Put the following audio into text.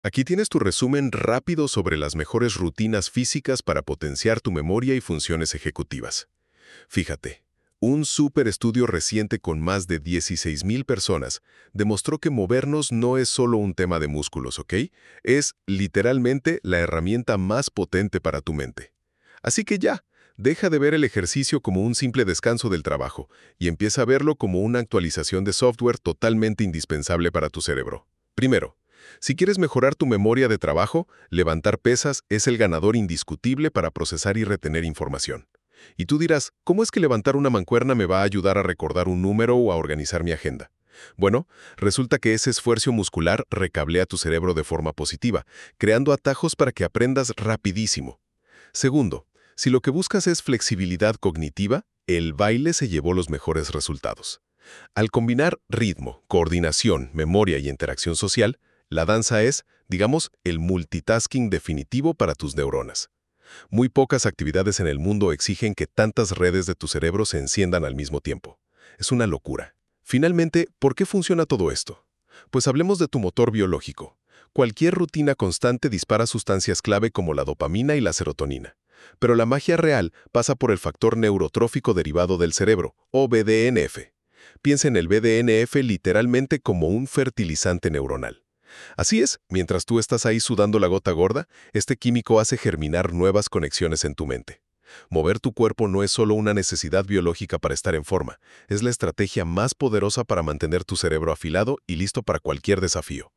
Aquí tienes tu resumen rápido sobre las mejores rutinas físicas para potenciar tu memoria y funciones ejecutivas. Fíjate, un súper estudio reciente con más de 16,000 personas demostró que movernos no es solo un tema de músculos, ¿ok? Es literalmente la herramienta más potente para tu mente. Así que ya, deja de ver el ejercicio como un simple descanso del trabajo y empieza a verlo como una actualización de software totalmente indispensable para tu cerebro. Primero, si quieres mejorar tu memoria de trabajo, levantar pesas es el ganador indiscutible para procesar y retener información. Y tú dirás, ¿cómo es que levantar una mancuerna me va a ayudar a recordar un número o a organizar mi agenda? Bueno, resulta que ese esfuerzo muscular recablea tu cerebro de forma positiva, creando atajos para que aprendas rapidísimo. Segundo, si lo que buscas es flexibilidad cognitiva, el baile se llevó los mejores resultados. Al combinar ritmo, coordinación, memoria y interacción social, la danza es, digamos, el multitasking definitivo para tus neuronas. Muy pocas actividades en el mundo exigen que tantas redes de tu cerebro se enciendan al mismo tiempo. Es una locura. Finalmente, ¿por qué funciona todo esto? Pues hablemos de tu motor biológico. Cualquier rutina constante dispara sustancias clave como la dopamina y la serotonina. Pero la magia real pasa por el factor neurotrófico derivado del cerebro, o BDNF. Piensa en el BDNF literalmente como un fertilizante neuronal. Así es, mientras tú estás ahí sudando la gota gorda, este químico hace germinar nuevas conexiones en tu mente. Mover tu cuerpo no es solo una necesidad biológica para estar en forma, es la estrategia más poderosa para mantener tu cerebro afilado y listo para cualquier desafío.